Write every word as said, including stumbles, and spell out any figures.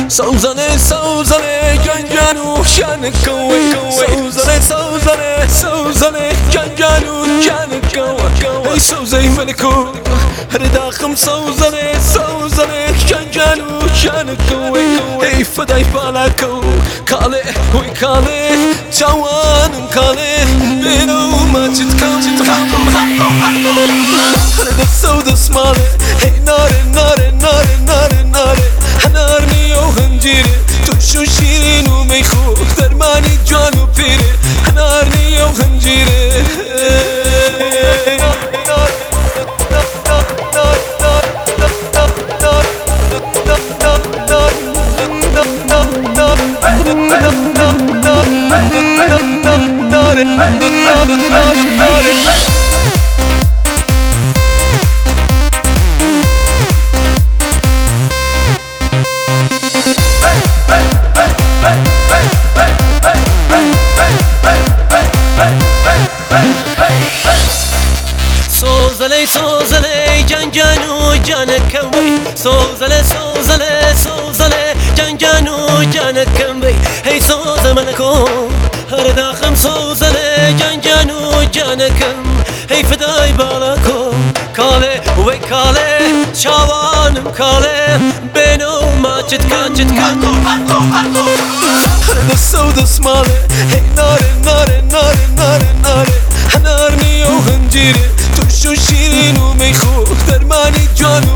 سوزنه سوزنه جنجانو شان کوی سوزنه سوزنه سوزنه جنجانو شان کوی ای سوزی ملکو هر داخم سوزنه سوزنه جنجانو شان کوی ای فدای بالکو کاله وی کاله جوانم کاله بینو ماچت کام هر دسو دسماله ای ناره ناره ناره ناره ناره هنارنی و هنجیره توشو شیرین و میخو درمانی جان و پیره هنارنی و هنجیره سوزله سوزله جنجانو جان کوی سوزله سوزله سوزله جنجانو جان کوی هی سوز ملکو هر داخم سوزله جنجانو جان کم هی فدای بالکو کاله وی کاله شوانم کاله بینو ماچت کاچت کاکو هر دسو دسماله هی ناره ناره ناره ناره ناره هنارنی و هنجیره توشو شیرین و میخو درمانی جان